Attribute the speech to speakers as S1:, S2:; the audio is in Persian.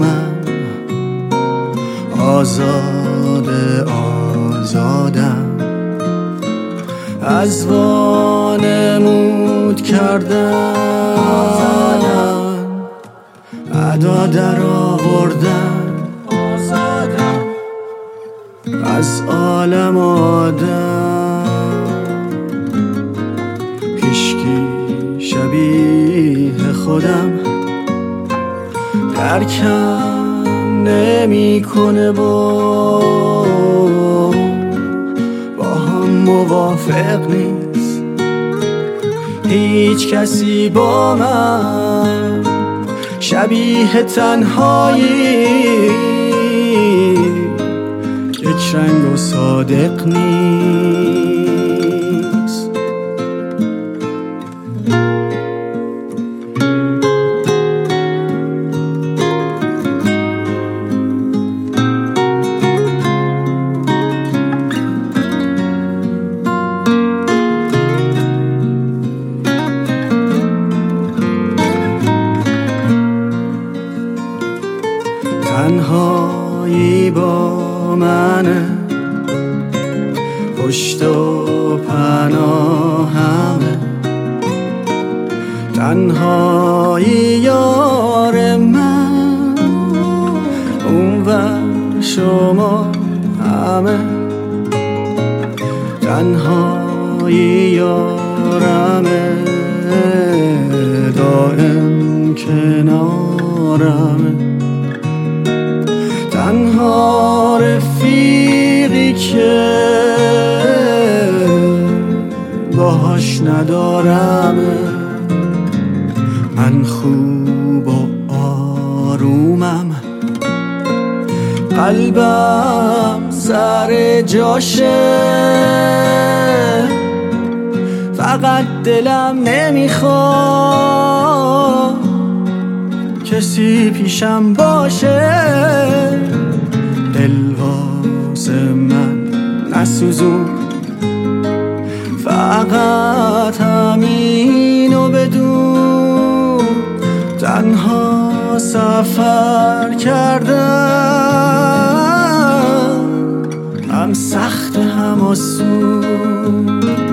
S1: آرومم، آزادم، از وانمود کردن، ادا در آوردن، از عالم آدم هیچکی شبیه خودم درکم نمیکنه، با هم موافق نیست هیچ کسی با من شبیه تنهایی، یک رنگ و صادق نیست. تنهایی با منه، پشت و پناهمه، تنهایی یار من، اونور شما همه، تنهایی یارمه، دائم کنارمه، تنها رفیقی که باهاش ندارم، من خوب و آرومم، قلبم سر جاشه، فقط دلم نمیخواد کسی پیشم باشه، دل واسه من نسوزون، فقط همینو بدون، تنها سفر کردم، هم سخت هم آسون.